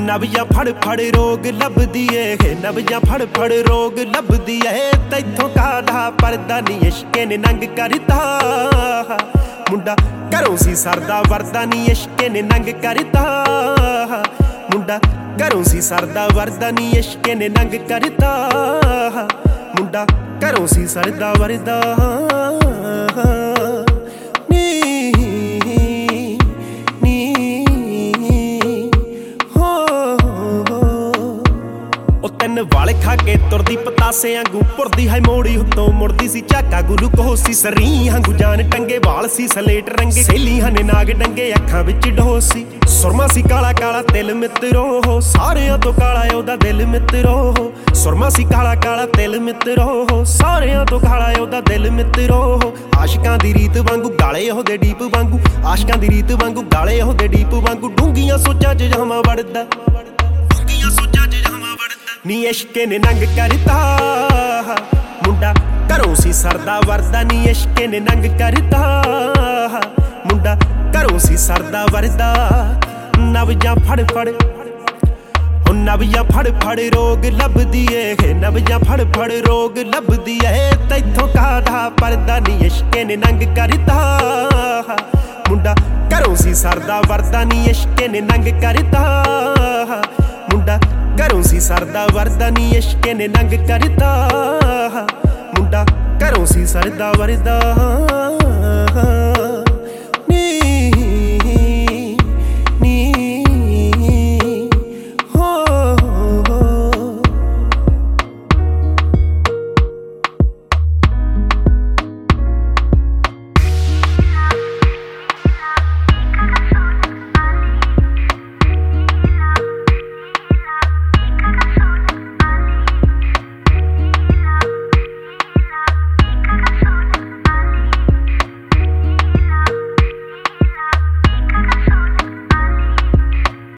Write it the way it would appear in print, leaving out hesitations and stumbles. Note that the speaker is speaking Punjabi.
ਨਵੀਆਂ ਫੜ ਰੋਗ ਲੱਭਦੀ ਏ ਨਵੀਆਂ ਫੜ ਰੋਗ ਲੱਭਦੀ ਏ ਤੈਥੋਂ ਕਾਹਦਾ ਪਰਦਾ ਨੀ ਇਸ਼ਕੇ ਨੇ ਨੰਗ ਕਰਤਾ ਮੁੰਡਾ ਘਰੋਂ ਸੀ ਸਰਦਾ ਵਰਦਾ ਨੀ ਇਸ਼ਕੇ ਨੇ ਨੰਗ ਕਰਤਾ ਮੁੰਡਾ ਘਰੋਂ ਸੀ ਸਰਦਾ ਵਰਦਾ ਨੀ ਇਸ਼ਕੇ ਨੇ ਨੰਗ ਕਰਤਾ ਮੁੰਡਾ ਘਰੋਂ ਸੀ ਸਰਦਾ ਵਰਦਾ ਤਿੰਨ ਵਾਲੇ ਖਾ ਕੇ ਤੁਰਦੀ ਪਤਾਸੇ ਆਂਗੂ ਪੁਰਦੀ ਹਾਈ ਮੋੜੀ ਉੱਤੋਂ ਮੁੜਦੀ ਸੀ ਝਾਕਾ ਗੁਲੂਕੋਸ ਸੀ ਸਰੀ ਵਾਂਗੂ ਜਾਨ ਟੰਗੇ ਵਾਲ ਸੀ ਸਲੇਟ ਰੰਗੇ ਸੇਲੀਆਂ ਨੇ ਨਾਗ ਡੰਗੇ ਅੱਖਾਂ ਵਿੱਚ ਢੋਸ ਸੀ ਸੁਰਮਾ ਸੀ ਕਾਲਾ ਕਾਲਾ ਤਿਲ ਮਿੱਤਰੋ ਸਾਰਿਆਂ ਤੋਂ ਕਾਲਾ ਉਹਦਾ ਦਿਲ ਮਿੱਤਰੋ ਸੁਰਮਾ ਸੀ ਕਾਲਾ ਕਾਲਾ ਤਿਲ ਮਿੱਤਰੋ ਸਾਰਿਆਂ ਤੋਂ ਕਾਲਾ ਉਹਦਾ ਦਿਲ ਮਿੱਤਰੋ ਆਸ਼ਿਕਾਂ ਦੀ ਰੀਤ ਵਾਂਗੂ ਗਾਲੇ ਉਹਦੇ ਡੀਪ ਵਾਂਗੂ ਆਸ਼ਿਕਾਂ ਦੀ ਰੀਤ ਵਾਂਗੂ ਗਾਲੇ ਉਹਦੇ ਡੀਪ ਵਾਂਗੂ ਡੂੰਘੀਆਂ ਸੋਚਾਂ 'ਚ ਜਾਵਾਂ ਵੜਦਾ ਨੀ ਇਸ਼ਕੇ ਨੇ ਨੰਗ ਕਰਤਾ ਮੁੰਡਾ ਘਰੋਂ ਸੀ ਸਰਦਾ ਵਰਦਾ ਨੀ ਇਸ਼ਕੇ ਨੇ ਨੰਗ ਕਰਤਾ ਮੁੰਡਾ ਘਰੋਂ ਸੀ ਸਰਦਾ ਵਰਦਾ ਨਵੀਆਂ ਫੜ ਉਹ ਨਵੀਆਂ ਫੜ ਰੋਗ ਲੱਭਦੀ ਏ ਨਵੀਆਂ ਫੜ ਰੋਗ ਲੱਭਦੀ ਏ ਤੈਥੋਂ ਕਾਹਦਾ ਪਰਦਾ ਨੀ ਇਸ਼ਕੇ ਨੇ ਨੰਗ ਕਰਤਾ ਮੁੰਡਾ ਘਰੋਂ ਸੀ ਸਰਦਾ ਵਰਦਾ ਨੀ ਇਸ਼ਕੇ ਨੇ ਨੰਗ ਕਰਤਾ ਮੁੰਡਾ ਘਰੋਂ ਸੀ ਸਰਦਾ ਵਰਦਾ ਨੀ ਇਸ਼ਕੇ ਨੇ ਨੰਗ ਕਰਤਾ ਮੁੰਡਾ ਘਰੋਂ ਸੀ ਸਰਦਾ ਵਰਦਾ